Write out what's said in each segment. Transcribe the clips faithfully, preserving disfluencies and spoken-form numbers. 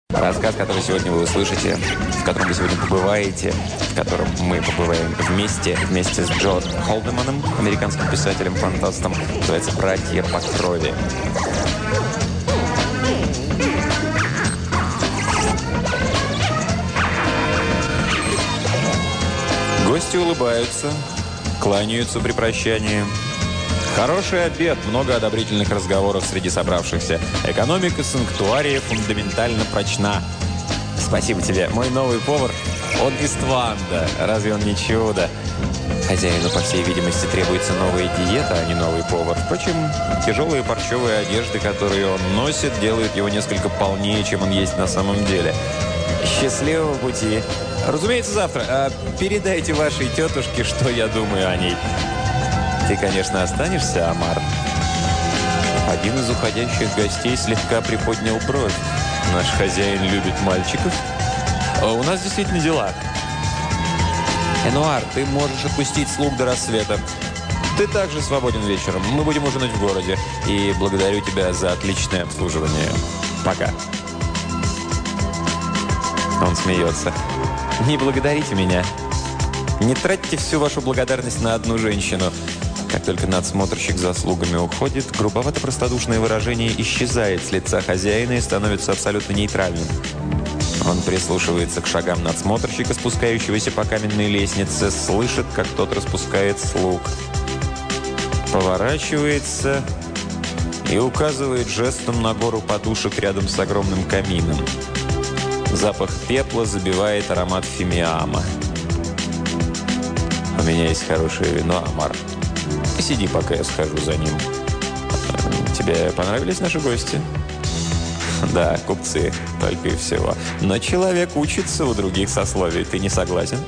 Рассказ, который сегодня вы услышите, в котором вы сегодня побываете, в котором мы побываем вместе, вместе с Джо Холдеманом, американским писателем-фантастом, называется «Братья по крови». Гости улыбаются, кланяются при прощании. Хороший обед, много одобрительных разговоров среди собравшихся. Экономика санктуария фундаментально прочна. Спасибо тебе. Мой новый повар, он из Тванда. Разве он не чудо? Хозяину, по всей видимости, требуется новая диета, а не новый повар. Впрочем, тяжелые парчевые одежды, которые он носит, делают его несколько полнее, чем он есть на самом деле. Счастливого пути. Разумеется, завтра. А передайте вашей тетушке, что я думаю о ней. Ты, конечно, останешься, Омар? Один из уходящих гостей слегка приподнял бровь. Наш хозяин любит мальчиков. А у нас действительно дела. Энуар, ты можешь отпустить слуг до рассвета. Ты также свободен вечером. Мы будем ужинать в городе. И благодарю тебя за отличное обслуживание. Пока. Он смеется. Не благодарите меня. Не тратьте всю вашу благодарность на одну женщину. Как только надсмотрщик за слугами уходит, грубовато-простодушное выражение исчезает с лица хозяина и становится абсолютно нейтральным. Он прислушивается к шагам надсмотрщика, спускающегося по каменной лестнице, слышит, как тот распускает слуг. Поворачивается и указывает жестом на гору подушек рядом с огромным камином. Запах пепла забивает аромат фимиама. «У меня есть хорошее вино, Омар. Сиди, пока я схожу за ним. Тебе понравились наши гости?» «Да, купцы, только и всего. Но человек учится у других сословий. Ты не согласен?»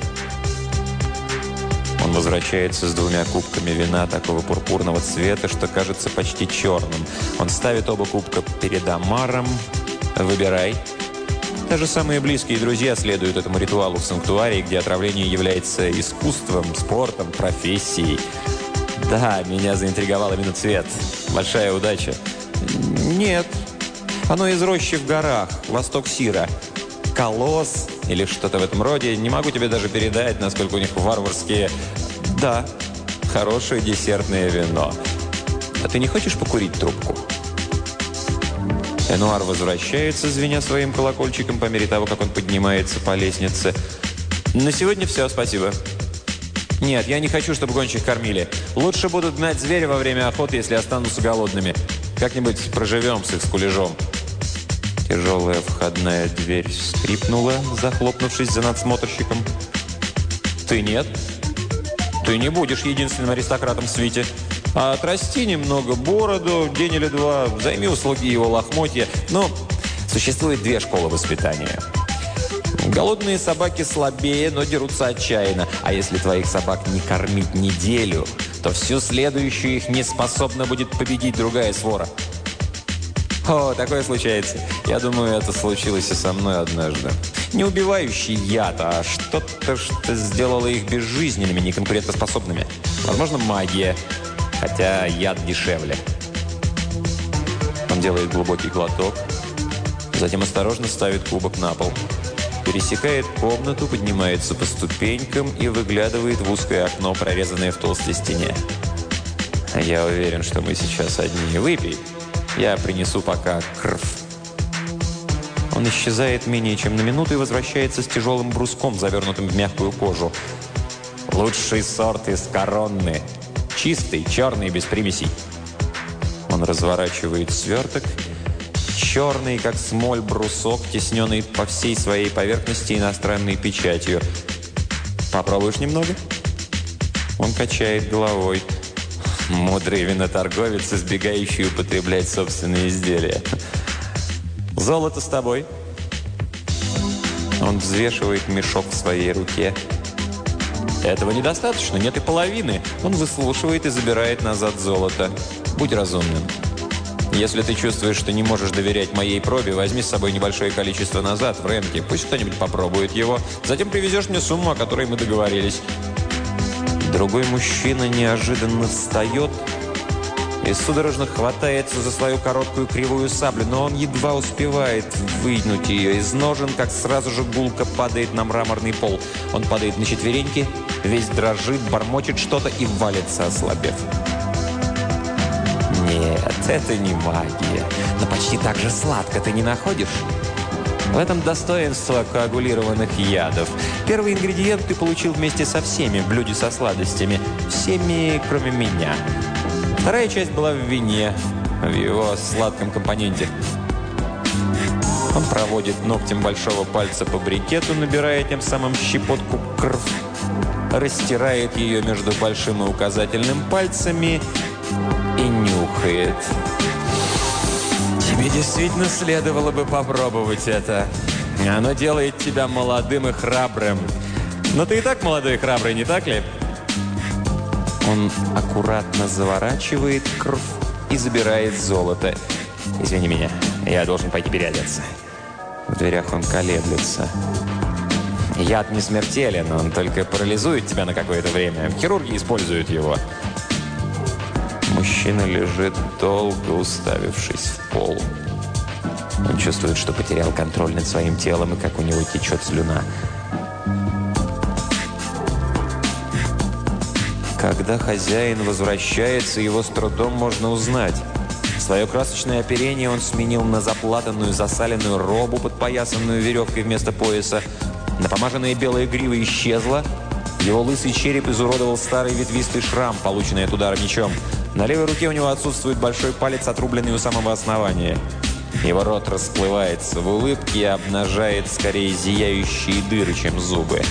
Он возвращается с двумя кубками вина такого пурпурного цвета, что кажется почти черным. Он ставит оба кубка перед Омаром. «Выбирай». Даже самые близкие друзья следуют этому ритуалу в санктуарии, где отравление является искусством, спортом, профессией. Да, меня заинтриговал именно цвет. Большая удача. Нет. Оно из рощи в горах, восток Сира. Колосс или что-то в этом роде. Не могу тебе даже передать, насколько у них варварские... Да, хорошее десертное вино. А ты не хочешь покурить трубку? Энуар возвращается, звеня своим колокольчиком по мере того, как он поднимается по лестнице. На сегодня все, спасибо. Нет, я не хочу, чтобы гончих кормили. Лучше будут гнать зверя во время охоты, если останутся голодными. Как-нибудь проживем с их скулежом. Тяжелая входная дверь скрипнула, захлопнувшись за надсмотрщиком. Ты нет? Ты не будешь единственным аристократом в свите. А отрасти немного бороду, день или два, займи у слуги его лохмотья. Но существует две школы воспитания. Голодные собаки слабее, но дерутся отчаянно. А если твоих собак не кормить неделю, то всю следующую их не способна будет победить другая свора. О, такое случается. Я думаю, это случилось и со мной однажды. Не убивающий яд, а что-то, что сделало их безжизненными, неконкурентоспособными. Возможно, магия. Хотя яд дешевле. Он делает глубокий глоток, затем осторожно ставит кубок на пол. Пересекает комнату, поднимается по ступенькам и выглядывает в узкое окно, прорезанное в толстой стене. Я уверен, что мы сейчас одни. Выпей. Я принесу пока крв. Он исчезает менее чем на минуту и возвращается с тяжелым бруском, завернутым в мягкую кожу. Лучший сорт из коронны. Чистый, черный, без примесей. Он разворачивает сверток. Черный, как смоль, брусок, тесненный по всей своей поверхности иностранной печатью. Попробуешь немного? Он качает головой. Мудрый виноторговец, избегающий употреблять собственные изделия. Золото с тобой. Он взвешивает мешок в своей руке. Этого недостаточно, нет и половины. Он выслушивает и забирает назад золото. Будь разумным. Если ты чувствуешь, что не можешь доверять моей пробе, возьми с собой небольшое количество назад, в Рэмке. Пусть кто-нибудь попробует его. Затем привезешь мне сумму, о которой мы договорились. Другой мужчина неожиданно встает и судорожно хватается за свою короткую кривую саблю, но он едва успевает вынуть ее из ножен, как сразу же гулко падает на мраморный пол. Он падает на четвереньки, весь дрожит, бормочет что-то и валится, ослабев. Нет, это не магия, но почти так же сладко, ты не находишь? В этом достоинство коагулированных ядов. Первый ингредиент ты получил вместе со всеми в блюде со сладостями. Всеми, кроме меня. Вторая часть была в вине, в его сладком компоненте. Он проводит ногтем большого пальца по брикету, набирая тем самым щепотку крв, растирает ее между большим и указательным пальцами и нюхает. Тебе действительно следовало бы попробовать это. Оно делает тебя молодым и храбрым. Но ты и так молодой и храбрый, не так ли? Он аккуратно заворачивает кровь и забирает золото. Извини меня, я должен пойти переодеться. В дверях он колеблется. Яд не смертелен, он только парализует тебя на какое-то время. Хирурги используют его. Мужчина лежит, долго уставившись в пол. Он чувствует, что потерял контроль над своим телом и как у него течет слюна. Когда хозяин возвращается, его с трудом можно узнать. Свое красочное оперение он сменил на заплатанную засаленную робу, подпоясанную веревкой вместо пояса. Напомаженная белая грива исчезла. Его лысый череп изуродовал старый ветвистый шрам, полученный от удара мечом. На левой руке у него отсутствует большой палец, отрубленный у самого основания. Его рот расплывается в улыбке и обнажает скорее зияющие дыры, чем зубы.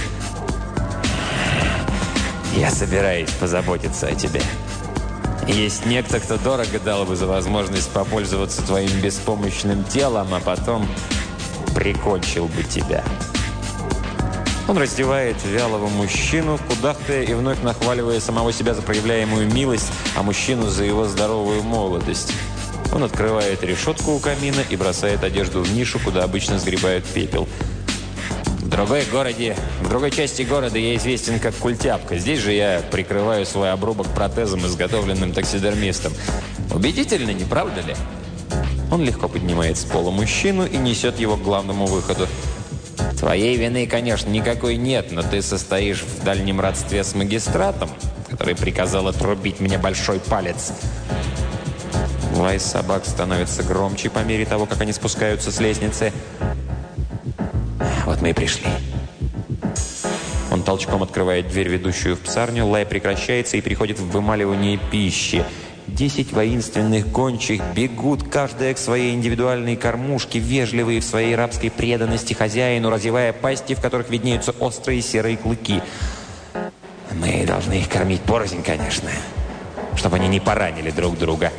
«Я собираюсь позаботиться о тебе. Есть некто, кто дорого дал бы за возможность попользоваться твоим беспомощным телом, а потом прикончил бы тебя». Он раздевает вялого мужчину, кудахтая и вновь нахваливая самого себя за проявляемую милость, а мужчину за его здоровую молодость. Он открывает решетку у камина и бросает одежду в нишу, куда обычно сгребают пепел. В другой городе, в другой части города я известен как культяпка. Здесь же я прикрываю свой обрубок протезом, изготовленным таксидермистом. Убедительно, не правда ли? Он легко поднимает с пола мужчину и несет его к главному выходу. Твоей вины, конечно, никакой нет, но ты состоишь в дальнем родстве с магистратом, который приказал отрубить мне большой палец. Лай собак становится громче по мере того, как они спускаются с лестницы. Вот мы и пришли. Он толчком открывает дверь, ведущую в псарню. Лай прекращается и переходит в вымаливание пищи. Десять воинственных гончих бегут, каждая к своей индивидуальной кормушке, вежливые в своей рабской преданности хозяину, разевая пасти, в которых виднеются острые серые клыки. Мы должны их кормить порознь, конечно, чтобы они не поранили друг друга.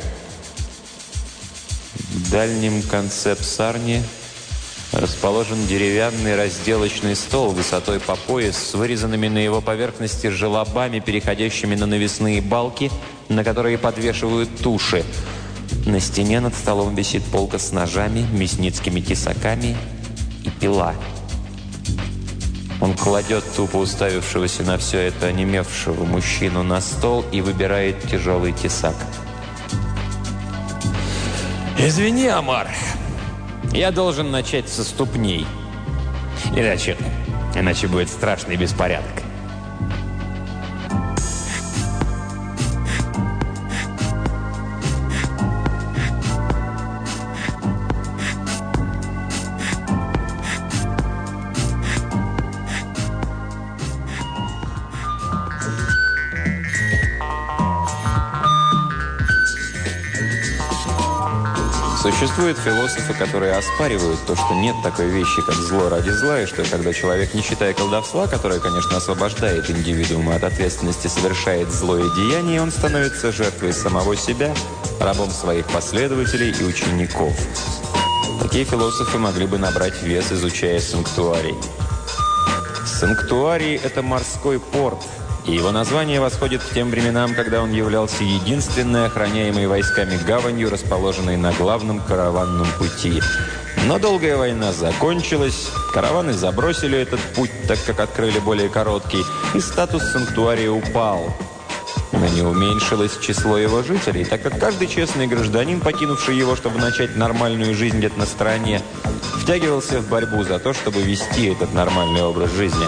В дальнем конце псарни расположен деревянный разделочный стол высотой по пояс с вырезанными на его поверхности желобами, переходящими на навесные балки, на которые подвешивают туши. На стене над столом висит полка с ножами, мясницкими тесаками и пила. Он кладет тупо уставившегося на все это онемевшего мужчину на стол и выбирает тяжелый тесак. «Извини, Омар, я должен начать со ступней. Иначе, иначе будет страшный беспорядок». Существуют философы, которые оспаривают то, что нет такой вещи, как зло ради зла, и что когда человек, не считая колдовства, которое, конечно, освобождает индивидуума от ответственности, совершает злое деяние, он становится жертвой самого себя, рабом своих последователей и учеников. Такие философы могли бы набрать вес, изучая санктуарий. Санктуарий – это морской порт, и его название восходит к тем временам, когда он являлся единственной охраняемой войсками гаванью, расположенной на главном караванном пути. Но долгая война закончилась, караваны забросили этот путь, так как открыли более короткий, и статус санктуария упал. но не уменьшилось число его жителей, так как каждый честный гражданин, покинувший его, чтобы начать нормальную жизнь где-то на стороне, втягивался в борьбу за то, чтобы вести этот нормальный образ жизни.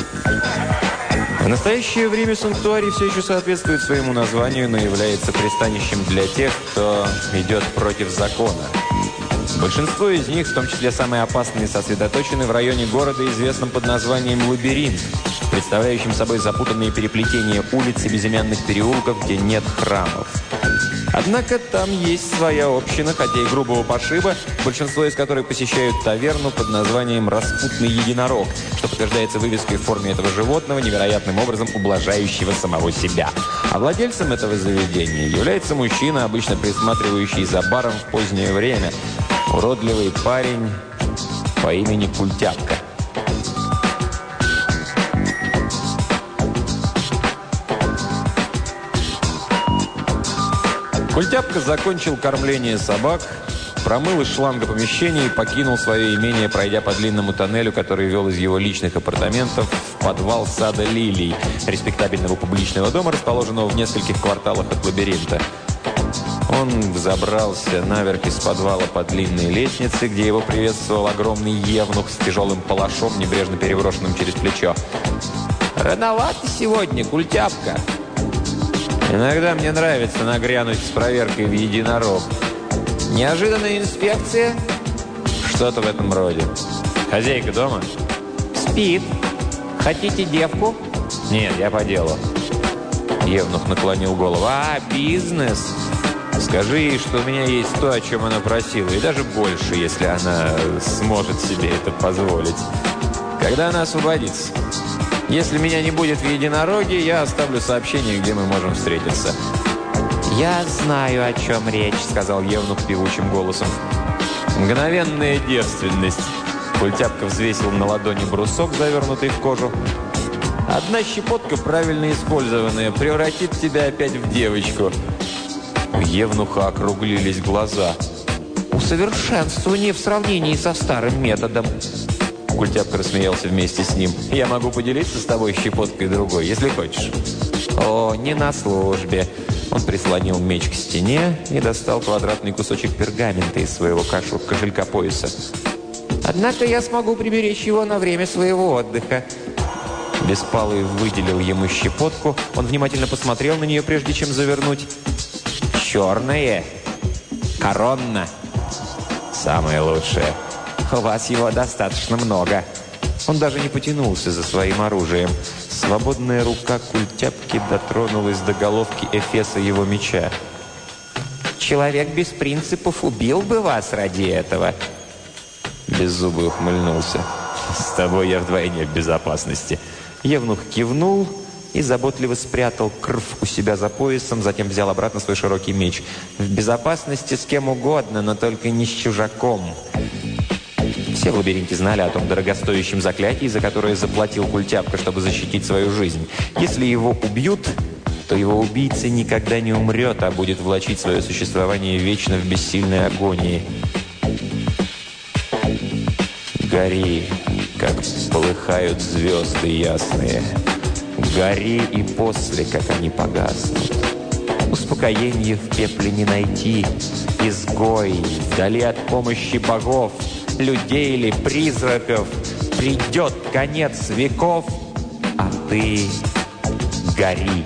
В настоящее время санктуарий все еще соответствует своему названию, но является пристанищем для тех, кто идет против закона. Большинство из них, в том числе самые опасные, сосредоточены в районе города, известном под названием «Лабиринт», представляющим собой запутанные переплетения улиц и безымянных переулков, где нет храмов. Однако там есть своя община, хотя и грубого пошиба, большинство из которых посещают таверну под названием «Распутный единорог», что подтверждается вывеской в форме этого животного, невероятным образом ублажающего самого себя. А владельцем этого заведения является мужчина, обычно присматривающий за баром в позднее время. Уродливый парень по имени Культяпка. Культяпка закончил кормление собак, промыл из шланга помещение и покинул свое имение, пройдя по длинному тоннелю, который вел из его личных апартаментов в подвал сада «Лилий», респектабельного публичного дома, расположенного в нескольких кварталах от лабиринта. Он взобрался наверх из подвала по длинной лестнице, где его приветствовал огромный евнух с тяжелым палашом, небрежно переброшенным через плечо. «Рановато сегодня, Культяпка!» «Иногда мне нравится нагрянуть с проверкой в единорог». «Неожиданная инспекция?» «Что-то в этом роде». «Хозяйка дома?» «Спит. Хотите девку?» «Нет, я по делу». Евнух наклонил голову. «А, бизнес!» «Скажи ей, что у меня есть то, о чем она просила, и даже больше, если она сможет себе это позволить. Когда она освободится? Если меня не будет в единороге, я оставлю сообщение, где мы можем встретиться». «Я знаю, о чем речь», — сказал Евнух певучим голосом. «Мгновенная девственность». Культяпка взвесил на ладони брусок, завернутый в кожу. «Одна щепотка, правильно использованная, превратит тебя опять в девочку». У Евнуха округлились глаза. «Усовершенствование в сравнении со старым методом». Культяпка рассмеялся вместе с ним. «Я могу поделиться с тобой щепоткой другой, если хочешь». «О, не на службе». Он прислонил меч к стене и достал квадратный кусочек пергамента из своего кошелька пояса. «Однако я смогу приберечь его на время своего отдыха». Беспалый выделил ему щепотку. Он внимательно посмотрел на нее, прежде чем завернуть. «Черное. Коронна. Самое лучшее. У вас его достаточно много». Он даже не потянулся за своим оружием. Свободная рука Культяпки дотронулась до головки эфеса его меча. «Человек без принципов убил бы вас ради этого». Беззубый ухмыльнулся. «С тобой я вдвойне в безопасности». Евнух кивнул и заботливо спрятал крв у себя за поясом, затем взял обратно свой широкий меч. «В безопасности с кем угодно, но только не с чужаком». Все в лабиринте знали о том дорогостоящем заклятии, за которое заплатил Культяпка, чтобы защитить свою жизнь. Если его убьют, то его убийца никогда не умрет, а будет влачить свое существование вечно в бессильной агонии. Гори, как полыхают звезды ясные. Гори и после, как они погаснут. Успокоение в пепле не найти. Изгой, вдали от помощи богов, людей или призраков, придет конец веков, а ты гори.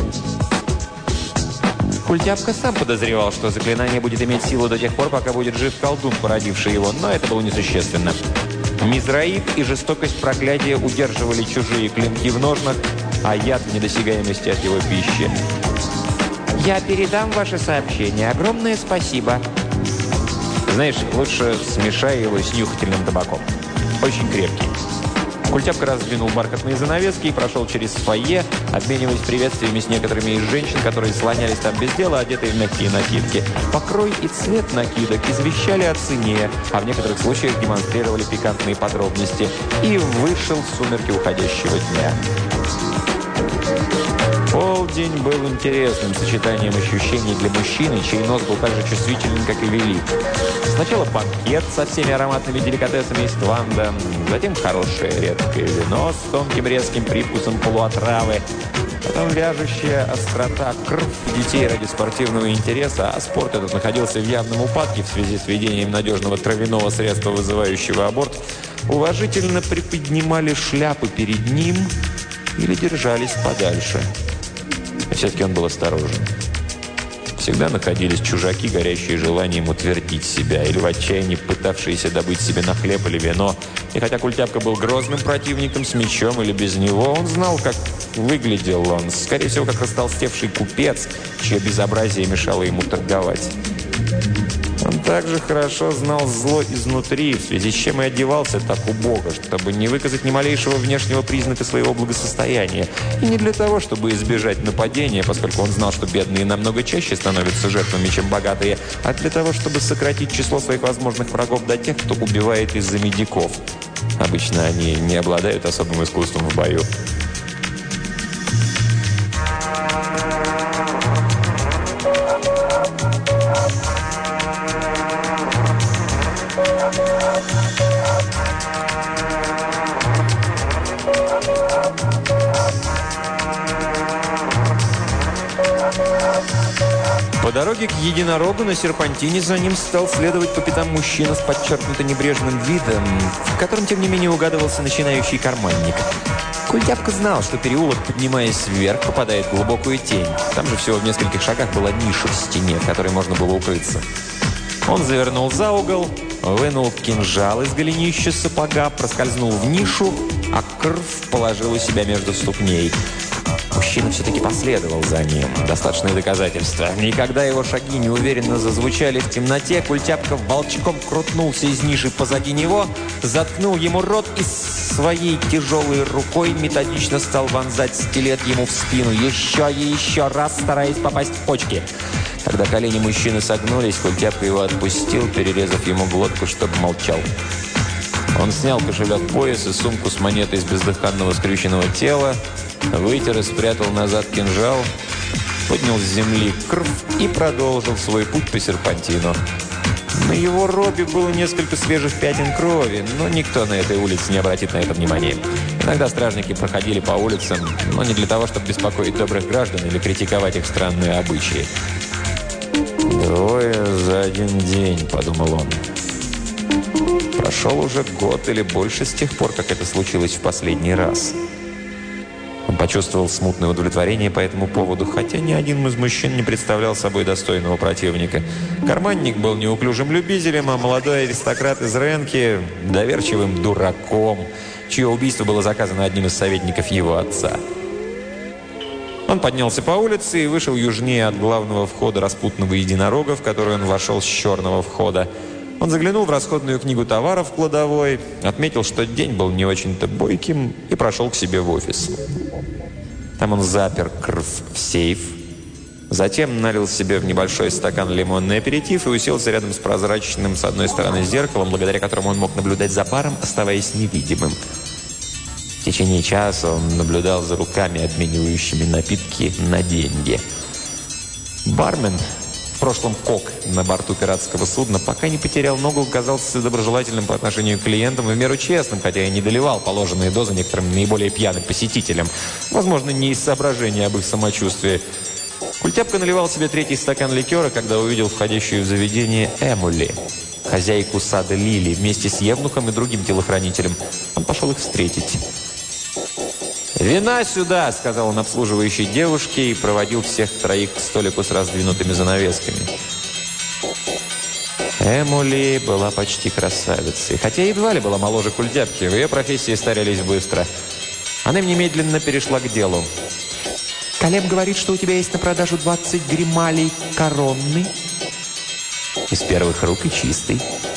Культяпка сам подозревал, что заклинание будет иметь силу до тех пор, пока будет жив колдун, породивший его, но это было несущественно. Мизраид и жестокость проклятия удерживали чужие клинки в ножнах, а яд в недосягаемости от его пищи. «Я передам ваше сообщение. Огромное спасибо». «Знаешь, лучше смешай его с нюхательным табаком. Очень крепкий». Культяпка раздвинул бархатные занавески и прошел через фойе, обмениваясь приветствиями с некоторыми из женщин, которые слонялись там без дела, одетые в мягкие накидки. Покрой и цвет накидок извещали о цене, а в некоторых случаях демонстрировали пикантные подробности. И вышел в сумерки уходящего дня. Полдень Полдень был интересным сочетанием ощущений для мужчины, чей нос был так же чувствителен, как и велик. Сначала банкет со всеми ароматными деликатесами из Тванда, затем хорошее редкое вино с тонким резким привкусом полуотравы, потом вяжущая острота крв детей ради спортивного интереса, а спорт этот находился в явном упадке в связи с введением надежного травяного средства, вызывающего аборт, уважительно приподнимали шляпы перед ним или держались подальше. И все-таки он был осторожен. Всегда находились чужаки, горящие желанием утвердить себя, или в отчаянии пытавшиеся добыть себе на хлеб или вино. И хотя Культяпка был грозным противником с мечом или без него, он знал, как выглядел он. Скорее всего, как растолстевший купец, чье безобразие мешало ему торговать. Он также хорошо знал зло изнутри, в связи с чем и одевался так убого, чтобы не выказать ни малейшего внешнего признака своего благосостояния. И не для того, чтобы избежать нападения, поскольку он знал, что бедные намного чаще становятся жертвами, чем богатые, а для того, чтобы сократить число своих возможных врагов до тех, кто убивает из-за медиков. Обычно они не обладают особым искусством в бою. По дороге к единорогу на серпантине за ним стал следовать по пятам мужчина с подчеркнуто небрежным видом, в котором, тем не менее, угадывался начинающий карманник. Культяпка знал, что переулок, поднимаясь вверх, попадает в глубокую тень. Там же всего в нескольких шагах была ниша в стене, в которой можно было укрыться. Он завернул за угол, вынул кинжал из голенища сапога, проскользнул в нишу, а кровь положил у себя между ступней. Мужчина все-таки последовал за ним. Достаточное доказательство. Никогда его шаги неуверенно зазвучали в темноте, Культяпка волчком крутнулся из ниши позади него, заткнул ему рот и своей тяжелой рукой методично стал вонзать стилет ему в спину. Еще и еще раз, стараясь попасть в почки. Когда колени мужчины согнулись, Культяпка его отпустил, перерезав ему глотку, чтобы молчал. Он снял кошелек пояс и сумку с монетой из бездыханного скрюченного тела, вытер и спрятал назад кинжал, поднял с земли кровь и продолжил свой путь по серпантину. На его робе было несколько свежих пятен крови, но никто на этой улице не обратит на это внимания. Иногда стражники проходили по улицам, но не для того, чтобы беспокоить добрых граждан или критиковать их странные обычаи. «Двое за один день», — подумал он. Прошел уже год или больше с тех пор, как это случилось в последний раз. Он почувствовал смутное удовлетворение по этому поводу, хотя ни один из мужчин не представлял собой достойного противника. Карманник был неуклюжим любителем, а молодой аристократ из Ренки – доверчивым дураком, чье убийство было заказано одним из советников его отца. Он поднялся по улице и вышел южнее от главного входа распутного единорога, в который он вошел с черного входа. Он заглянул в расходную книгу товаров в кладовой, отметил, что день был не очень-то бойким, и прошел к себе в офис. Там он запер кровь в сейф, затем налил себе в небольшой стакан лимонный аперитив и уселся рядом с прозрачным с одной стороны зеркалом, благодаря которому он мог наблюдать за баром, оставаясь невидимым. В течение часа он наблюдал за руками, обменивающими напитки на деньги. Бармен, в прошлом кок на борту пиратского судна, пока не потерял ногу, казался доброжелательным по отношению к клиентам и в меру честным, хотя и не доливал положенные дозы некоторым наиболее пьяным посетителям. Возможно, не из соображения об их самочувствии. Культяпка наливал себе третий стакан ликера, когда увидел входящую в заведение Эмули, хозяйку сада Лили, вместе с Евнухом и другим телохранителем. Он пошел их встретить. «Вина сюда!» – сказал он обслуживающей девушке и проводил всех троих к столику с раздвинутыми занавесками. Эмули была почти красавицей, хотя едва ли была моложе Культяпки. В ее профессии старились быстро. Она немедленно перешла к делу. «Калеб говорит, что у тебя есть на продажу двадцать грималей коронны. Из первых рук и чистый».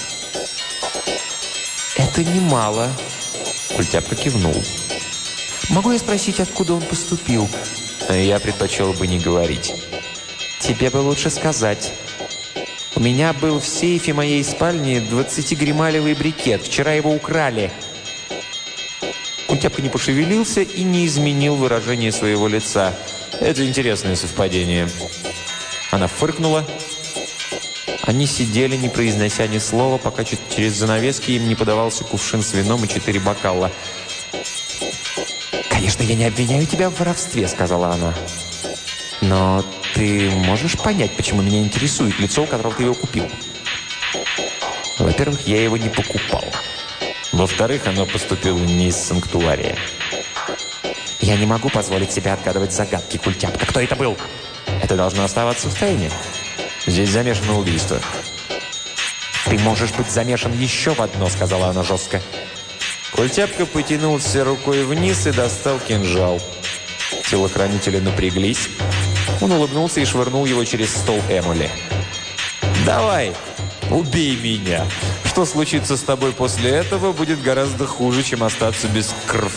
«Это немало», – Культяпка кивнул. «Могу я спросить, откуда он поступил?» «Я предпочел бы не говорить». «Тебе бы лучше сказать. У меня был в сейфе моей спальни двадцатигрималевый брикет. Вчера его украли». Культяпка не пошевелился и не изменил выражение своего лица. Это интересное совпадение. Она фыркнула. Они сидели, не произнося ни слова, пока через занавески им не подавался кувшин с вином и четыре бокала. «Конечно, я не обвиняю тебя в воровстве», — сказала она. «Но ты можешь понять, почему меня интересует лицо, у которого ты его купил?» «Во-первых, я его не покупал. Во-вторых, оно поступило не из санктуария». «Я не могу позволить себе отгадывать загадки, культяпка. Кто это был?» «Это должно оставаться в тайне. Здесь замешано убийство». «Ты можешь быть замешан еще в одно», — сказала она жестко. Культяпка потянулся рукой вниз и достал кинжал. Телохранители напряглись. Он улыбнулся и швырнул его через стол Эмули. «Давай, убей меня. Что случится с тобой после этого, будет гораздо хуже, чем остаться без крв».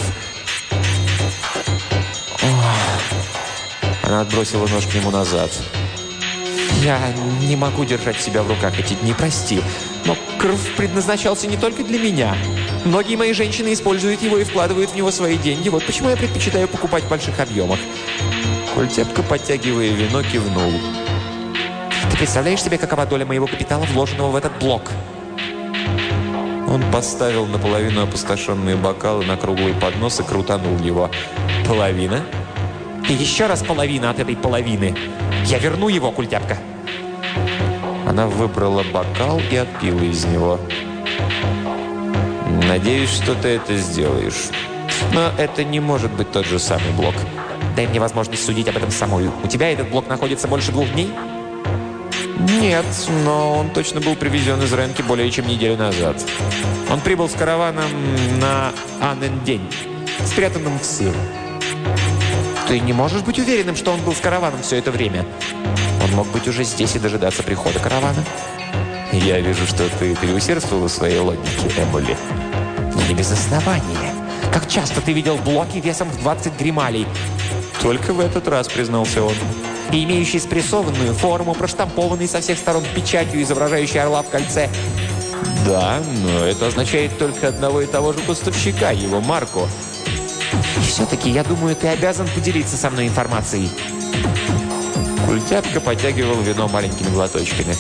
Она отбросила нож к нему назад. «Я не могу держать себя в руках эти дни, прости. Но крв предназначался не только для меня. Многие мои женщины используют его и вкладывают в него свои деньги. Вот почему я предпочитаю покупать в больших объемах». Культяпка, подтягивая вино, кивнул. «Ты представляешь себе, какова доля моего капитала, вложенного в этот блок?» Он поставил наполовину опустошенные бокалы на круглый поднос и крутанул его. «Половина?» «И еще раз половина от этой половины. Я верну его, культяпка». Она выбрала бокал и отпила из него. «Надеюсь, что ты это сделаешь. Но это не может быть тот же самый блок. Дай мне возможность судить об этом самой. У тебя этот блок находится больше двух дней?» «Нет, но он точно был привезен из Ренки более чем неделю назад. Он прибыл с караваном на Аннен-день, спрятанным в сыр». «Ты не можешь быть уверенным, что он был с караваном все это время? Он мог быть уже здесь и дожидаться прихода каравана». «Я вижу, что ты переусердствовал в своей логике, Эмули». «Но не без основания. Как часто ты видел блоки весом в двадцать грималей?» «Только в этот раз», — признался он. «И имеющий спрессованную форму, проштампованный со всех сторон печатью, изображающей орла в кольце». «Да, но это означает только одного и того же поставщика, его марку». «И все-таки, я думаю, ты обязан поделиться со мной информацией». Культяпка подтягивал вино маленькими глоточками.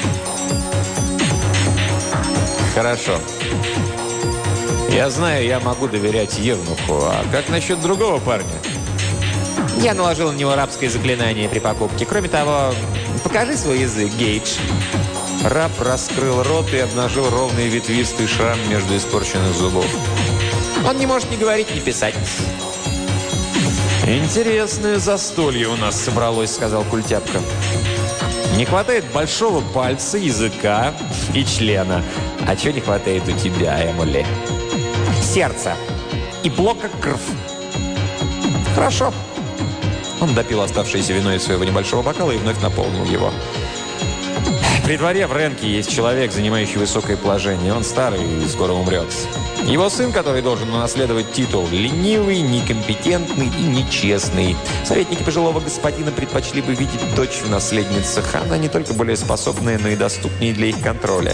«Хорошо. Я знаю, я могу доверять Евнуху. А как насчет другого парня?» «Я наложил на него рабское заклинание при покупке. Кроме того, покажи свой язык, Гейдж». Раб раскрыл рот и обнажил ровный ветвистый шрам между испорченных зубов. «Он не может ни говорить, ни писать». «Интересное застолье у нас собралось», — сказал Культяпка. «Не хватает большого пальца, языка и члена. А чего не хватает у тебя, Эмули?» «Сердца и блока крв». «Хорошо». Он допил оставшееся вино из своего небольшого бокала и вновь наполнил его. «При дворе в Ренке есть человек, занимающий высокое положение. Он старый и скоро умрет. Его сын, который должен унаследовать титул, ленивый, некомпетентный и нечестный. Советники пожилого господина предпочли бы видеть дочь в наследницах. Она не только более способная, но и доступнее для их контроля».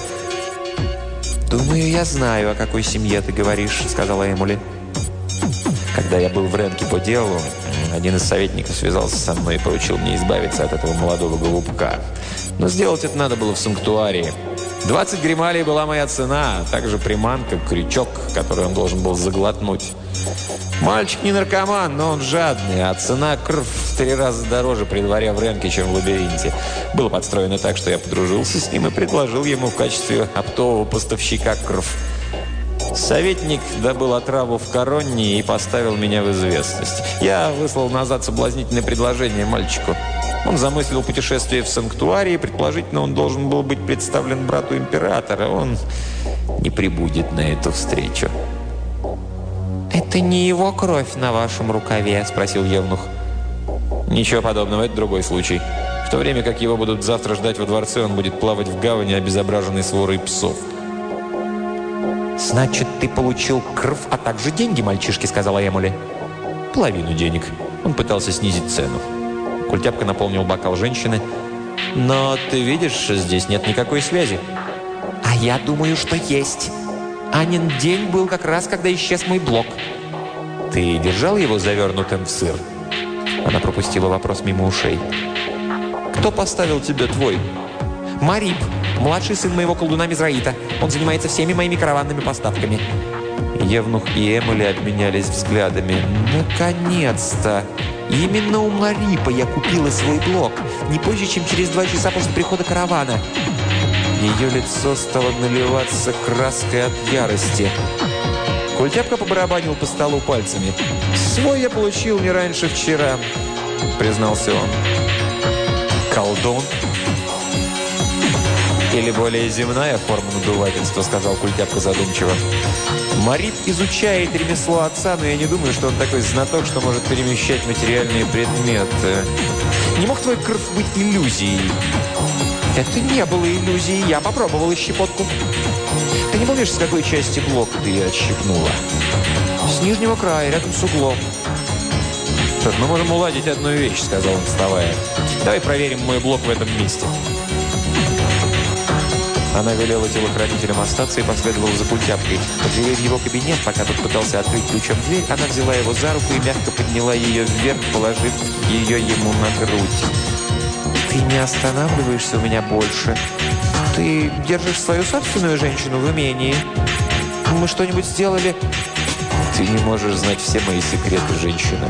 «Думаю, я знаю, о какой семье ты говоришь», — сказала Эмули. «Когда я был в Ренке по делу, один из советников связался со мной и поручил мне избавиться от этого молодого голубка. Но сделать это надо было в санктуарии. двадцать грималей была моя цена, а также приманка, крючок, который он должен был заглотнуть. Мальчик не наркоман, но он жадный, а цена крв в три раза дороже при дворе в Ренке, чем в лабиринте. Было подстроено так, что я подружился с ним и предложил ему в качестве оптового поставщика крв. Советник добыл отраву в Коронне и поставил меня в известность. Я выслал назад соблазнительное предложение мальчику. Он замыслил путешествие в санктуарий, предположительно, он должен был быть представлен брату императора. Он не прибудет на эту встречу. «Это не его кровь на вашем рукаве?» – спросил Евнух. «Ничего подобного, это другой случай. В то время как его будут завтра ждать во дворце, он будет плавать в гавани, обезображенной сворой псов». «Значит, ты получил крв, а также деньги, мальчишки», — сказала Эмули. «Половину денег». Он пытался снизить цену. Культяпка наполнил бокал женщины. «Но ты видишь, здесь нет никакой связи». «А я думаю, что есть. Анин день был как раз, когда исчез мой блок». «Ты держал его завернутым в сыр?» Она пропустила вопрос мимо ушей. «Кто поставил тебе твой?» «Марип, младший сын моего колдуна Мизраита. Он занимается всеми моими караванными поставками». Евнух и Эмили обменялись взглядами. «Наконец-то! Именно у Марипа я купила свой блок. Не позже, чем через два часа после прихода каравана». Ее лицо стало наливаться краской от ярости. Культяпка побарабанил по столу пальцами. «Свой я получил не раньше вчера», — признался он. «Колдун?» «Или более земная форма надувательства», — сказал Культяпка задумчиво. «Марип изучает ремесло отца, но я не думаю, что он такой знаток, что может перемещать материальные предметы. Не мог твой кров быть иллюзией?» «Это не было иллюзией. Я попробовала щепотку». «Ты не помнишь, с какой части блока ты ее отщипнула?» «С нижнего края, рядом с углом». «Что ж, мы можем уладить одну вещь», — сказал он, вставая. «Давай проверим мой блок в этом месте». Она велела телохранителям остаться и последовала за Культяпкой. По двери в его кабинет, пока тот пытался открыть ключом дверь, она взяла его за руку и мягко подняла ее вверх, положив ее ему на грудь. «Ты не останавливаешься у меня больше. Ты держишь свою собственную женщину в умении. Мы что-нибудь сделали?» «Ты не можешь знать все мои секреты, женщина».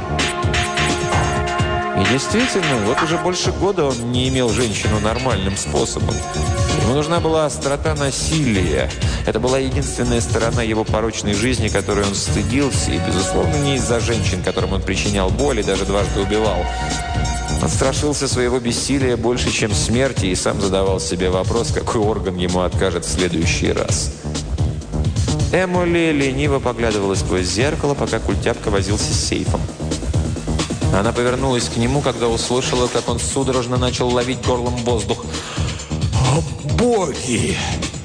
И действительно, вот уже больше года он не имел женщину нормальным способом. Ему нужна была острота насилия. Это была единственная сторона его порочной жизни, которой он стыдился, и, безусловно, не из-за женщин, которым он причинял боль и даже дважды убивал. Он страшился своего бессилия больше, чем смерти, и сам задавал себе вопрос, какой орган ему откажет в следующий раз. Эмили лениво поглядывала сквозь зеркало, пока Культяпка возился с сейфом. Она повернулась к нему, когда услышала, как он судорожно начал ловить горлом воздух. «О, боги!»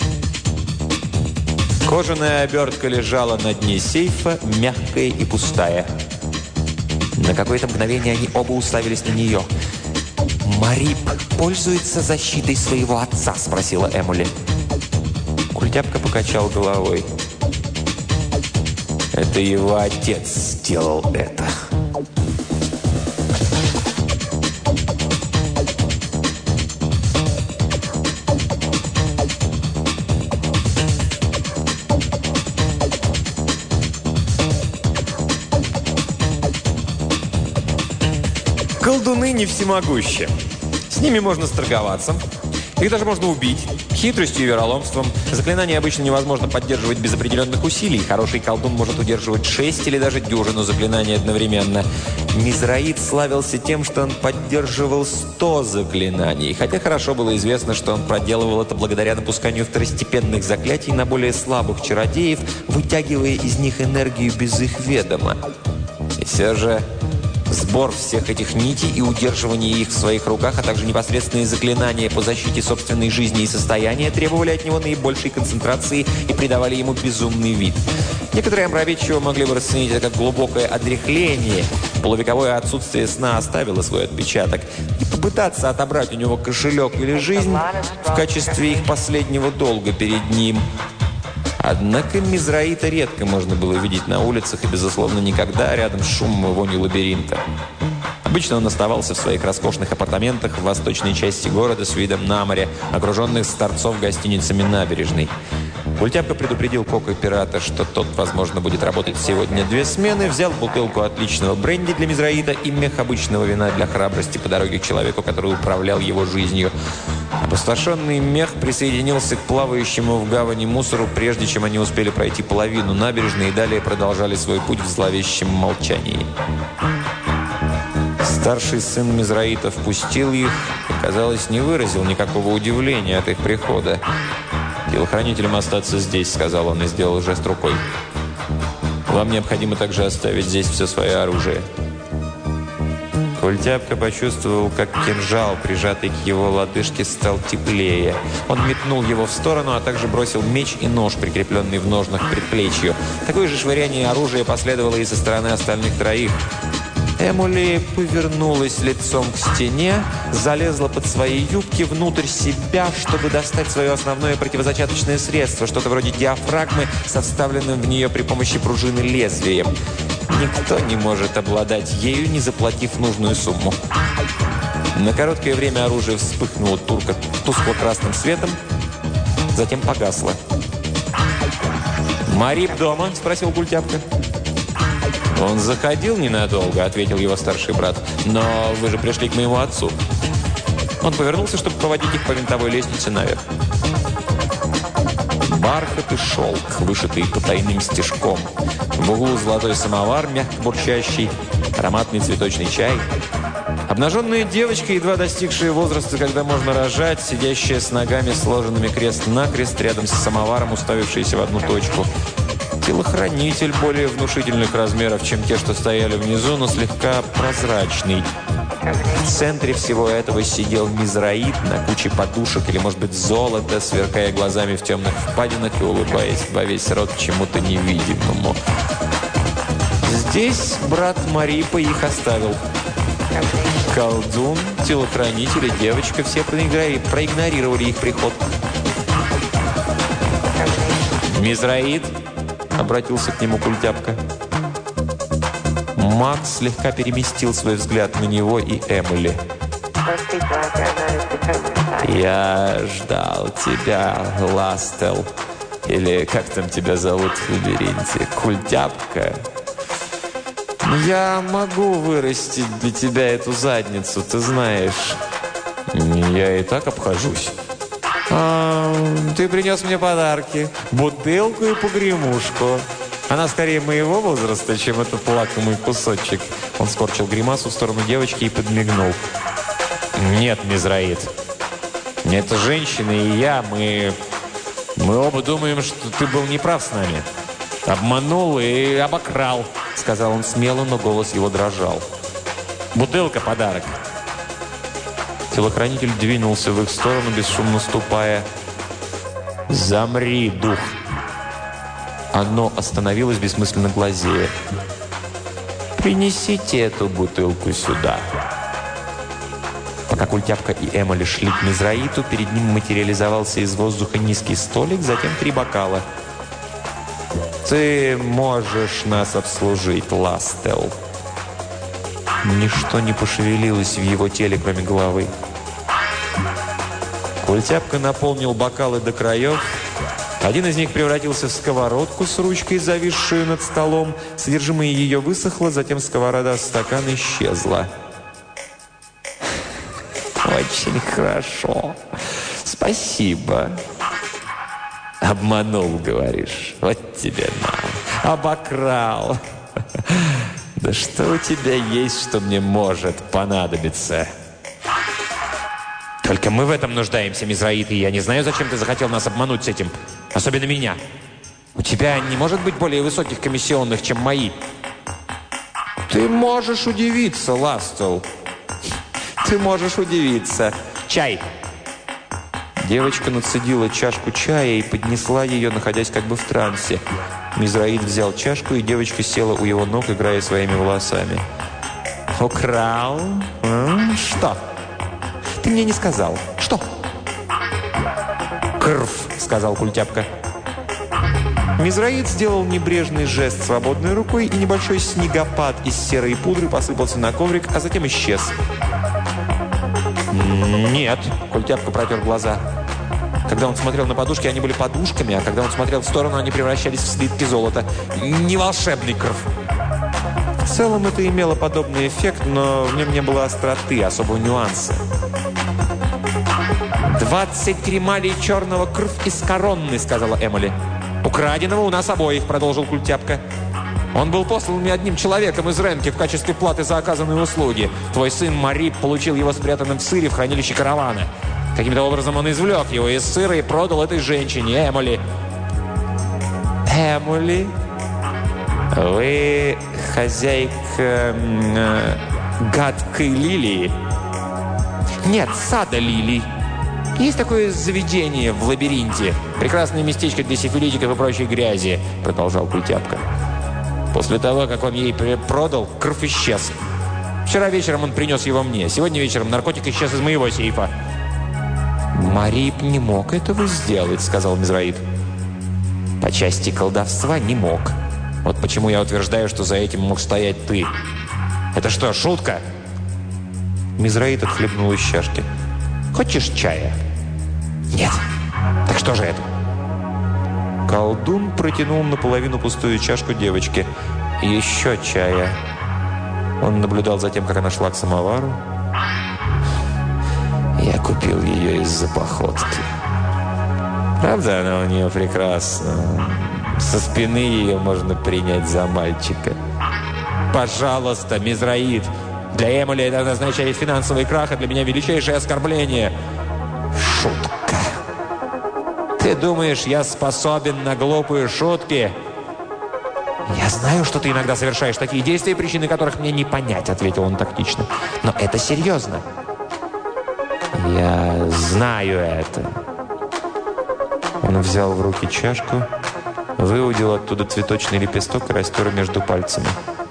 Кожаная обертка лежала на дне сейфа, мягкая и пустая. На какое-то мгновение они оба уставились на нее. «Марип пользуется защитой своего отца?» – спросила Эмили. Культяпка покачал головой. «Это его отец сделал это». Колдуны не всемогущи. С ними можно сторговаться. Их даже можно убить. Хитростью и вероломством. Заклинания обычно невозможно поддерживать без определенных усилий. Хороший колдун может удерживать шесть или даже дюжину заклинаний одновременно. Мизраит славился тем, что он поддерживал сто заклинаний. Хотя хорошо было известно, что он проделывал это благодаря напусканию второстепенных заклятий на более слабых чародеев, вытягивая из них энергию без их ведома. И все же... Сбор всех этих нитей и удерживание их в своих руках, а также непосредственные заклинания по защите собственной жизни и состояния требовали от него наибольшей концентрации и придавали ему безумный вид. Некоторые омраведчиво могли бы расценить это как глубокое одряхление. Полувековое отсутствие сна оставило свой отпечаток. И попытаться отобрать у него кошелек или жизнь в качестве их последнего долга перед ним. Однако Мизраита редко можно было видеть на улицах и, безусловно, никогда рядом с шумом и вонью лабиринта. Обычно он оставался в своих роскошных апартаментах в восточной части города с видом на море, окруженных с торцов гостиницами набережной. Культяпка предупредил Кока-пирата, что тот, возможно, будет работать сегодня две смены, взял бутылку отличного бренди для Мизраита и мех обычного вина для храбрости по дороге к человеку, который управлял его жизнью. Опустошенный мех присоединился к плавающему в гавани мусору, прежде чем они успели пройти половину набережной и далее продолжали свой путь в зловещем молчании. Старший сын Мизраита впустил их и, казалось, не выразил никакого удивления от их прихода. «Телохранителям остаться здесь», — сказал он и сделал жест рукой. «Вам необходимо также оставить здесь все свое оружие». Культяпка почувствовал, как кинжал, прижатый к его лодыжке, стал теплее. Он метнул его в сторону, а также бросил меч и нож, прикрепленный в ножнах к предплечью. Такое же швыряние оружия последовало и со стороны остальных троих. Эмили повернулась лицом к стене, залезла под свои юбки внутрь себя, чтобы достать свое основное противозачаточное средство, что-то вроде диафрагмы со вставленным в нее при помощи пружины лезвием. Никто не может обладать ею, не заплатив нужную сумму. На короткое время оружие вспыхнуло турка тускло-красным светом, затем погасло. «Марип дома?» – спросил Культяпка. «Он заходил ненадолго», – ответил его старший брат. «Но вы же пришли к моему отцу». Он повернулся, чтобы проводить их по винтовой лестнице наверх. Бархат и шелк, вышитые потайным стежком. В углу золотой самовар, мягко бурчащий, ароматный цветочный чай. Обнаженная девочка, едва достигшая возраста, когда можно рожать, сидящая с ногами, сложенными крест-накрест, рядом с самоваром, уставившаяся в одну точку. Телохранитель более внушительных размеров, чем те, что стояли внизу, но слегка прозрачный. В центре всего этого сидел Мизраид на куче подушек или, может быть, золота, сверкая глазами в темных впадинах и улыбаясь во весь рот чему-то невидимому. Здесь брат Марипа их оставил. Колдун, телохранитель и девочка все проигнорировали их приход. «Мизраид?» – обратился к нему Культяпка. Макс слегка переместил свой взгляд на него и Эмили. «Я ждал тебя, Ластел. Или как там тебя зовут в лабиринте? Культяпка? Я могу вырастить для тебя эту задницу, ты знаешь. Я и так обхожусь. А, ты принес мне подарки. Бутылку и погремушку. Она скорее моего возраста, чем этот лакомый кусочек». Он скорчил гримасу в сторону девочки и подмигнул. «Нет, Мизраид. Это женщина и я. Мы, мы оба думаем, что ты был неправ с нами. Обманул и обокрал», — сказал он смело, но голос его дрожал. «Бутылка — подарок». Телохранитель двинулся в их сторону, бесшумно ступая. «Замри, дух!» Оно остановилось, бессмысленно глазея. «Принесите эту бутылку сюда». Пока Культяпка и Эмили шли к Мизраиту, перед ним материализовался из воздуха низкий столик, затем три бокала. «Ты можешь нас обслужить, Ластел». Ничто не пошевелилось в его теле, кроме головы. Культяпка наполнил бокалы до краев. Один из них превратился в сковородку с ручкой, зависшую над столом. Содержимое ее высохло, затем сковорода с стакан исчезла. «Очень хорошо. Спасибо». «Обманул, говоришь? Вот тебе на. Обокрал. Да что у тебя есть, что мне может понадобиться?» «Только мы в этом нуждаемся, Мизраид, и я не знаю, зачем ты захотел нас обмануть с этим. Особенно меня. У тебя не может быть более высоких комиссионных, чем мои». «Ты можешь удивиться, Ластел. Ты можешь удивиться. Чай!» Девочка нацедила чашку чая и поднесла ее, находясь как бы в трансе. Мизраид взял чашку, и девочка села у его ног, играя своими волосами. «Украл? А? Что? Ты мне не сказал. Что?» «Крв», — сказал Культяпка. Мизраид сделал небрежный жест свободной рукой, и небольшой снегопад из серой пудры посыпался на коврик, а затем исчез. «Нет», — Культяпка протер глаза. Когда он смотрел на подушки, они были подушками, а когда он смотрел в сторону, они превращались в слитки золота. Не волшебный крв. В целом это имело подобный эффект, но в нем не было остроты, особого нюанса. «Двадцать кремалей черного крв из коронны», — сказала Эмили. «Украденного у нас обоих», — продолжил Культяпка. «Он был послан мне одним человеком из Ренки в качестве платы за оказанные услуги. Твой сын Марип получил его спрятанным в сыре в хранилище каравана. Каким-то образом он извлек его из сыра и продал этой женщине, Эмили». «Эмили? Вы хозяйка э, гадкой лилии?» «Нет, сада лилий. Есть такое заведение в лабиринте. Прекрасное местечко для сифилитиков и прочей грязи», — продолжал Культяпка. «После того, как он ей продал, крв исчез. Вчера вечером он принес его мне. Сегодня вечером наркотик исчез из моего сейфа». «Марип не мог этого сделать», — сказал Мизраид. «По части колдовства не мог. Вот почему я утверждаю, что за этим мог стоять ты. Это что, шутка?» Мизраид отхлебнул из чашки. «Хочешь чая?» «Нет». «Так что же это?» Колдун протянул наполовину пустую чашку девочке. «Еще чая». Он наблюдал за тем, как она шла к самовару. «Я купил ее из-за походки. Правда, она у нее прекрасна. Со спины ее можно принять за мальчика». «Пожалуйста, Мизраид! Для Эмили это означает финансовый крах, а для меня величайшее оскорбление». «Шутка. Ты думаешь, я способен на глупые шутки?» «Я знаю, что ты иногда совершаешь такие действия, причины которых мне не понять», — ответил он тактично. «Но это серьезно». «Я знаю это». Он взял в руки чашку, выудил оттуда цветочный лепесток и растер между пальцами.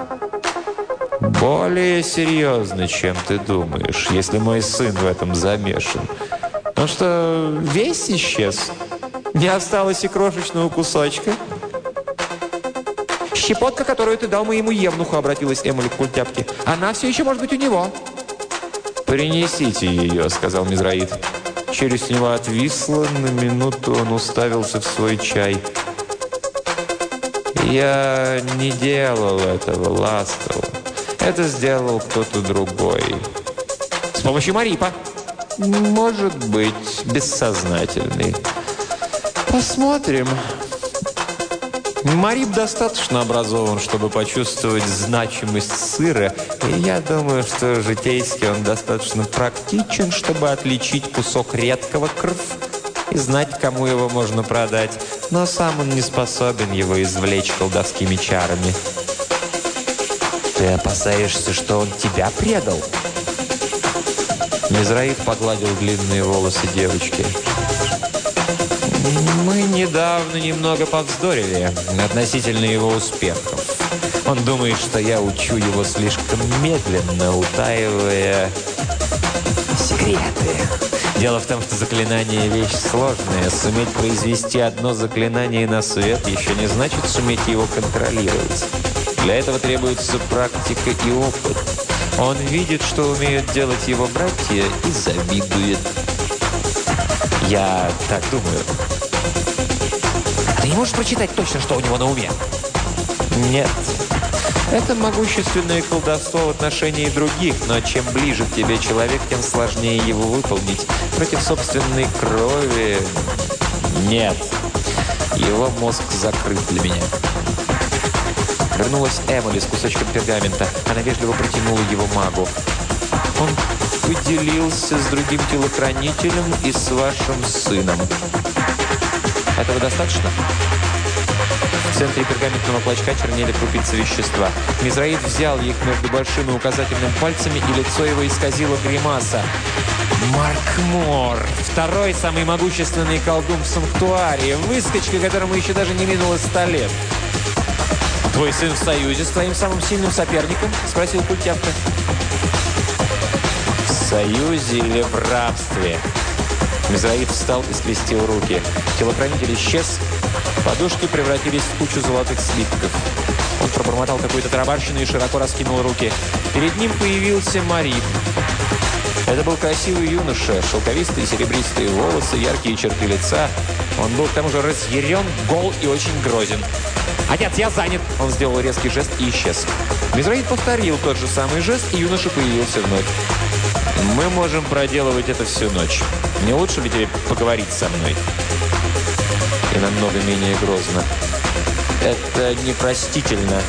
«Более серьезно, чем ты думаешь, если мой сын в этом замешан. Ну что, весь исчез? Не осталось и крошечного кусочка?» «Щепотка, которую ты дал моему евнуху», — обратилась Эмили к культяпке. «Она все еще может быть у него». «Принесите ее», — сказал Мизраид. Челюсть у него отвисла, на минуту он уставился в свой чай. «Я не делал этого, Ластел. Это сделал кто-то другой». «С помощью Марипа?» «Может быть, бессознательный. Посмотрим». Марип достаточно образован, чтобы почувствовать значимость сыра, и я думаю, что житейски он достаточно практичен, чтобы отличить кусок редкого крв и знать, кому его можно продать, но сам он не способен его извлечь колдовскими чарами. «Ты опасаешься, что он тебя предал?» Мизраид погладил длинные волосы девочки. «Мы недавно немного повздорили относительно его успехов. Он думает, что я учу его слишком медленно, утаивая секреты. Дело в том, что заклинание – вещь сложная. Суметь произвести одно заклинание на свет еще не значит суметь его контролировать. Для этого требуется практика и опыт. Он видит, что умеют делать его братья, и завидует. Я так думаю». «Ты не можешь прочитать точно, что у него на уме?» «Нет. Это могущественное колдовство в отношении других, но чем ближе к тебе человек, тем сложнее его выполнить. Против собственной крови... Нет. Его мозг закрыт для меня». Вернулась Эмили с кусочком пергамента. Она вежливо протянула его магу. «Он поделился с другим телохранителем и с вашим сыном. Этого достаточно?» В центре пергаментного клочка чернели крупицы вещества. Мизраид взял их между большим и указательным пальцами, и лицо его исказило гримаса. «Маркмор! Второй самый могущественный колдун в санктуаре! Выскочка, которому еще даже не минуло ста лет!» «Твой сын в союзе с твоим самым сильным соперником?» – спросил культяпка. «В союзе или в рабстве?» Мизраид встал и скрестил руки. Телохранитель исчез. Подушки превратились в кучу золотых слитков. Он пробормотал какую-то тарабарщину и широко раскинул руки. Перед ним появился Марип. Это был красивый юноша, шелковистые серебристые волосы, яркие черты лица. Он был к тому же разъярен, гол и очень грозен. «Отец, я занят!» Он сделал резкий жест и исчез. Мизраид повторил тот же самый жест, и юноша появился вновь. «Мы можем проделывать это всю ночь. Не лучше ли тебе поговорить со мной?» И намного менее грозно. «Это непростительно».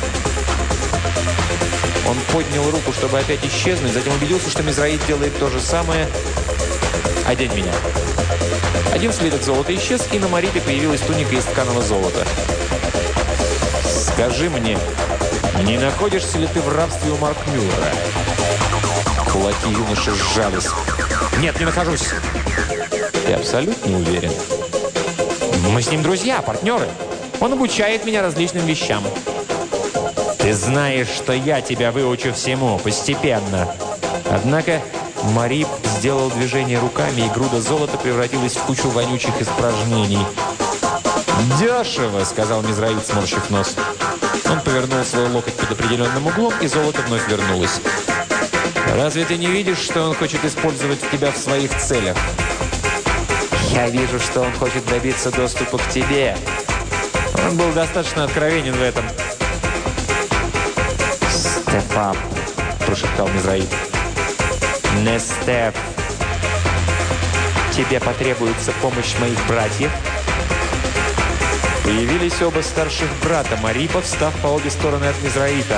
Он поднял руку, чтобы опять исчезнуть, затем убедился, что Мизраид делает то же самое. «Одень меня». Один слиток золота исчез, и на Марипе появилась туника из тканого золота. «Скажи мне, не находишься ли ты в рабстве у Маркмюра?» Кулаки юноши сжались. «Нет, не нахожусь». «Ты абсолютно уверен?» «Мы с ним друзья, партнеры. Он обучает меня различным вещам». «Ты знаешь, что я тебя выучу всему, постепенно». Однако Марип сделал движение руками, и груда золота превратилась в кучу вонючих испражнений. «Дешево», — сказал Мизраид, сморщив нос. Он повернул свой локоть под определенным углом, и золото вновь вернулось. «Разве ты не видишь, что он хочет использовать тебя в своих целях?» «Я вижу, что он хочет добиться доступа к тебе». Он был достаточно откровенен в этом. «Step up», – прошептал Мизраид. «Не step. Тебе потребуется помощь моих братьев». Появились оба старших брата Марипа, встав по обе стороны от Мизраита.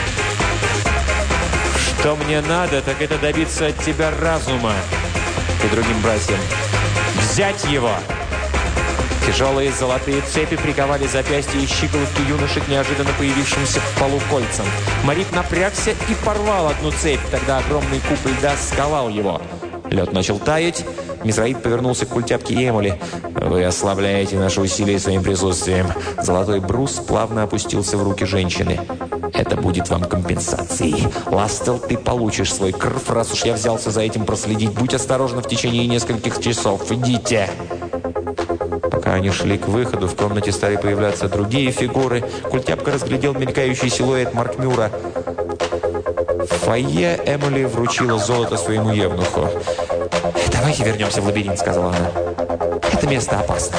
«Что мне надо, так это добиться от тебя разума». И другим братьям: «Взять его!» Тяжелые золотые цепи приковали запястья и щиколотки юноши к неожиданно появившимся в полу кольцам. Марип напрягся и порвал одну цепь, тогда огромный куб льда сковал его. Лед начал таять. Мизраид повернулся к Культяпке и Эмули. «Вы ослабляете наши усилия своим присутствием». Золотой брус плавно опустился в руки женщины. «Это будет вам компенсацией. Ластел, ты получишь свой крв, раз уж я взялся за этим проследить. Будь осторожна в течение нескольких часов. Идите!» Пока они шли к выходу, в комнате стали появляться другие фигуры. Культяпка разглядел мелькающий силуэт Маркмюра. В фойе Эмули вручила золото своему евнуху. «Давайте вернемся в лабиринт», — сказала она. «Это место опасно».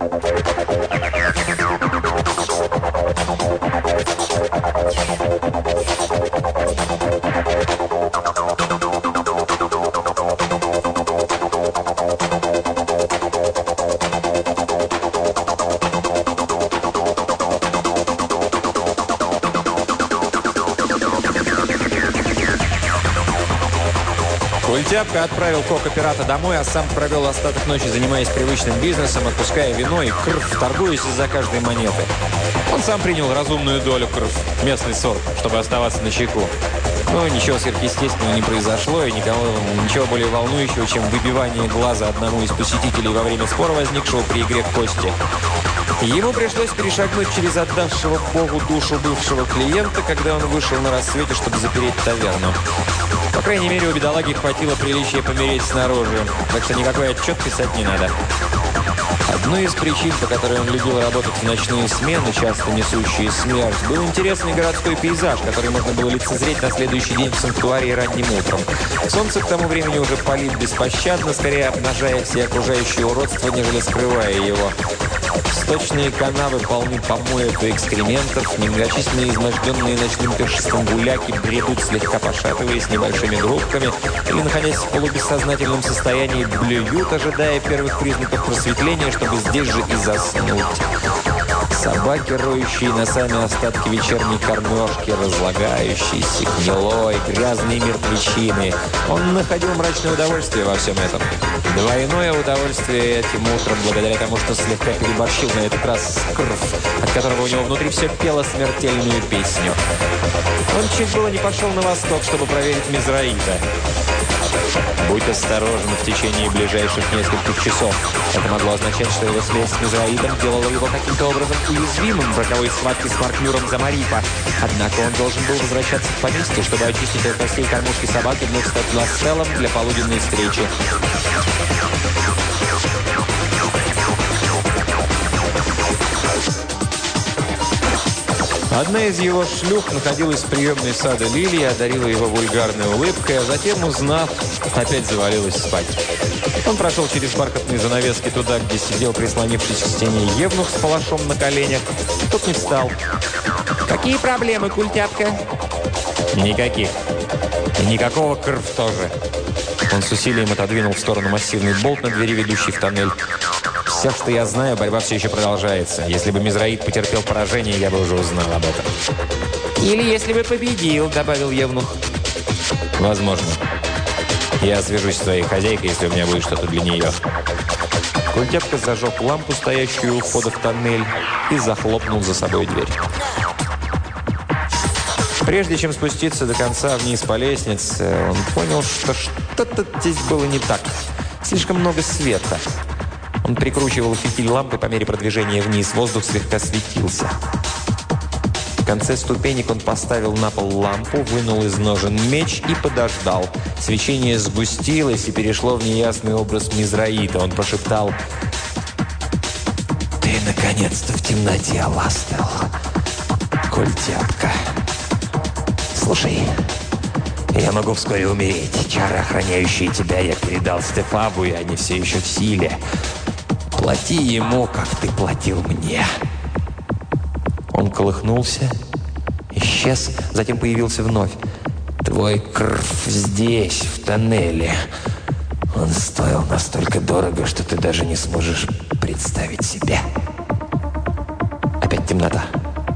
Культяпка отправил кока-пирата домой, а сам провел остаток ночи, занимаясь привычным бизнесом, отпуская вино и крв, торгуясь из-за каждой монеты. Он сам принял разумную долю крв, местный сорт, чтобы оставаться начеку. Но ничего сверхъестественного не произошло, и никого, ничего более волнующего, чем выбивание глаза одному из посетителей во время спора, возникшего при игре в кости. Ему пришлось перешагнуть через отдавшего Богу душу бывшего клиента, когда он вышел на рассвете, чтобы запереть таверну. По крайней мере, у бедолаги хватило приличия помереть снаружи, так что никакой отчет писать не надо. Одной из причин, по которой он любил работать в ночные смены, часто несущие смерть, был интересный городской пейзаж, который можно было лицезреть на следующий день в санктуарии ранним утром. Солнце к тому времени уже палит беспощадно, скорее обнажая все окружающие уродства, нежели скрывая его. Сточные канавы полны помоев и экскрементов, немногочисленные изможденные ночным пиршеством гуляки бредут, слегка пошатываясь небольшими группками или, находясь в полубессознательном состоянии, блюют, ожидая первых признаков просветления, чтобы здесь же и заснуть. Собаки, роющие носами остатки вечерней кормежки, разлагающиеся, гнилой, грязные мертвечины. Он находил мрачное удовольствие во всем этом. Двойное удовольствие этим утром, благодаря тому, что слегка переборщил на этот раз крв, от которого у него внутри все пело смертельную песню. Он чуть было не пошел на восток, чтобы проверить Мизраита. «Будь осторожен в течение ближайших нескольких часов». Это могло означать, что его связь с Мизраитом делала его каким-то образом уязвимым в роковой схватке с Маркмюром за Марипа. Однако он должен был возвращаться в поместье, чтобы очистить от костей кормушки собаки, вновь стать Ластеллом для полуденной встречи. Одна из его шлюх находилась в приемной сада Лилии, одарила его вульгарной улыбкой, а затем, узнав, опять завалилась спать. Он прошел через бархатные занавески туда, где сидел, прислонившись к стене, евнух с палашом на коленях. Тот не встал. «Какие проблемы, Культяпка?» «Никаких. И никакого крв тоже». Он с усилием отодвинул в сторону массивный болт на двери, ведущий в тоннель. «Все, что я знаю, борьба все еще продолжается. Если бы Мизраид потерпел поражение, я бы уже узнал об этом». «Или если бы победил», — добавил евнух. «Возможно. Я свяжусь с твоей хозяйкой, если у меня будет что-то для нее». Культяпка зажег лампу, стоящую у входа в тоннель, и захлопнул за собой дверь. Прежде чем спуститься до конца вниз по лестнице, он понял, что что-то здесь было не так. Слишком много света. Он прикручивал фитиль лампы по мере продвижения вниз. Воздух слегка светился. В конце ступенек он поставил на пол лампу, вынул из ножен меч и подождал. Свечение сгустилось и перешло в неясный образ Мизраита. Он прошептал: «Ты наконец-то в темноте, Ластел». Культяпка. Слушай, я могу вскоре умереть. Чары, охраняющие тебя, я передал Стефабу, и они все еще в силе. Плати ему, как ты платил мне. Он колыхнулся, исчез, затем появился вновь. Твой крв здесь, в тоннеле. Он стоил настолько дорого, что ты даже не сможешь представить себе. Опять темнота.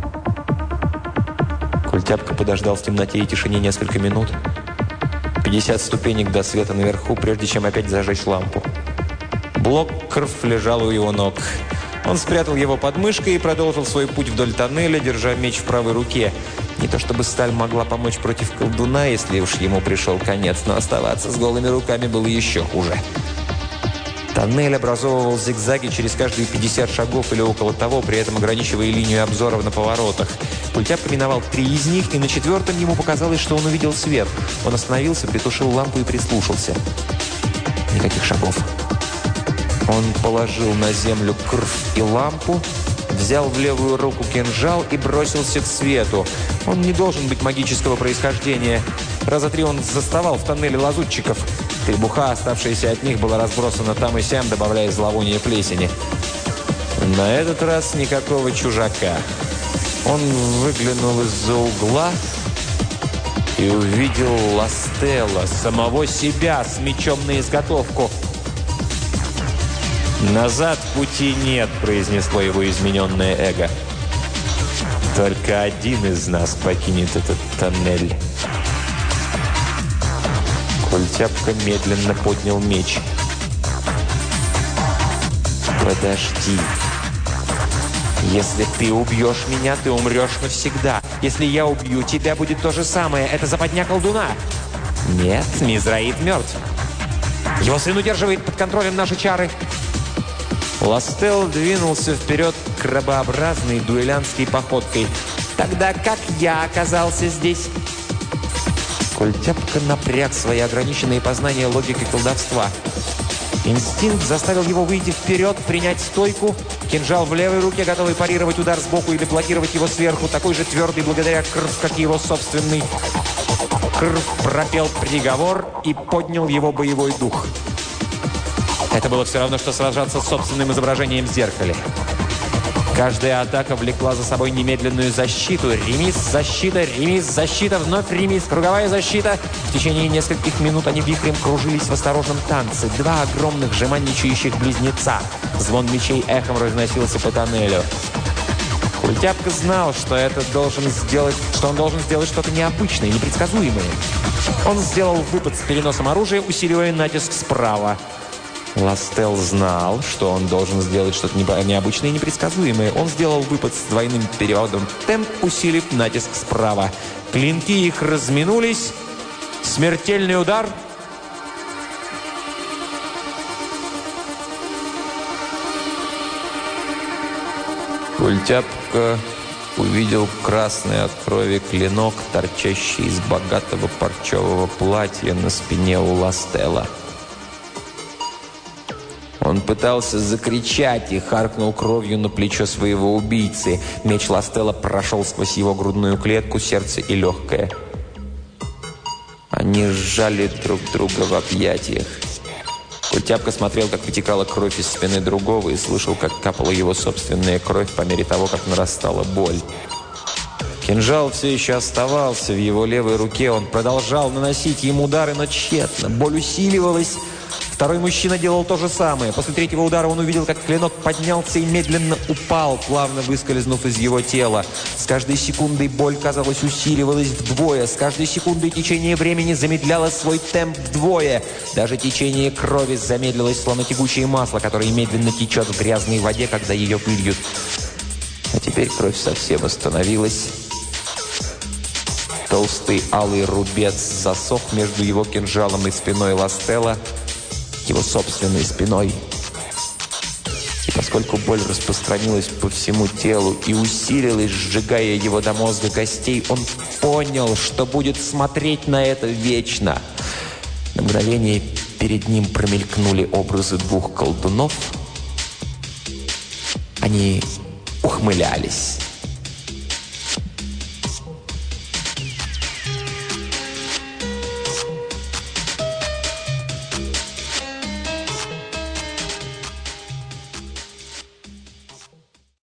Культяпка подождал в темноте и тишине несколько минут. пятьдесят ступенек до света наверху, прежде чем опять зажечь лампу. Блок крв лежал у его ног. Он спрятал его под мышкой и продолжил свой путь вдоль тоннеля, держа меч в правой руке. Не то чтобы сталь могла помочь против колдуна, если уж ему пришел конец, но оставаться с голыми руками было еще хуже. Тоннель образовывал зигзаги через каждые пятьдесят шагов или около того, при этом ограничивая линию обзора на поворотах. Культяпка миновал три из них, и на четвертом ему показалось, что он увидел свет. Он остановился, притушил лампу и прислушался. Никаких шагов. Он положил на землю крв и лампу, взял в левую руку кинжал и бросился к свету. Он не должен быть магического происхождения. Раза три он заставал в тоннеле лазутчиков. Требуха, оставшаяся от них, была разбросана там и сям, добавляя зловоние плесени. На этот раз никакого чужака. Он выглянул из-за угла и увидел Ластелла, самого себя, с мечом на изготовку. «Назад пути нет», — произнесло его измененное эго. «Только один из нас покинет этот тоннель». Культяпка медленно поднял меч. «Подожди. Если ты убьешь меня, ты умрешь навсегда. Если я убью тебя, будет то же самое. Это западня колдуна». «Нет, Мизраид мертв. Его сын удерживает под контролем наши чары». Ластелл двинулся вперед крабообразной дуэлянтской походкой. «Тогда как я оказался здесь?» Культяпка напряг свои ограниченные познания логики колдовства. Инстинкт заставил его выйти вперед, принять стойку. Кинжал в левой руке, готовый парировать удар сбоку или блокировать его сверху, такой же твердый благодаря крв, как и его собственный. Крв пропел приговор и поднял его боевой дух. Это было все равно, что сражаться с собственным изображением в зеркале. Каждая атака влекла за собой немедленную защиту. Ремис, защита, ремис, защита, вновь ремис, круговая защита. В течение нескольких минут они вихрем кружились в осторожном танце. Два огромных жеманничающих близнеца. Звон мечей эхом разносился по тоннелю. Культяпка знал, что, это должен сделать, что он должен сделать что-то необычное, непредсказуемое. Он сделал выпад с переносом оружия, усиливая натиск справа. Ластелл знал, что он должен сделать что-то необычное и непредсказуемое. Он сделал выпад с двойным переводом темп, усилив натиск справа. Клинки их разминулись. Смертельный удар. Культяпка увидел красный от крови клинок, торчащий из богатого парчевого платья на спине у Ластелла. Он пытался закричать и харкнул кровью на плечо своего убийцы. Меч Ластелла прошел сквозь его грудную клетку, сердце и легкое. Они сжали друг друга в объятиях. Культяпка смотрел, как вытекала кровь из спины другого, и слышал, как капала его собственная кровь по мере того, как нарастала боль. Кинжал все еще оставался в его левой руке. Он продолжал наносить ему удары, но тщетно. Боль усиливалась. Второй мужчина делал то же самое. После третьего удара он увидел, как клинок поднялся и медленно упал, плавно выскользнув из его тела. С каждой секундой боль, казалось, усиливалась вдвое. С каждой секундой течение времени замедляло свой темп вдвое. Даже течение крови замедлилось, словно тягучее масло, которое медленно течет в грязной воде, когда ее выльют. А теперь кровь совсем остановилась. Толстый алый рубец засох между его кинжалом и спиной Ластелла, его собственной спиной. И поскольку боль распространилась по всему телу и усилилась, сжигая его до мозга костей, он понял, что будет смотреть на это вечно. На мгновение перед ним промелькнули образы двух колдунов. Они ухмылялись.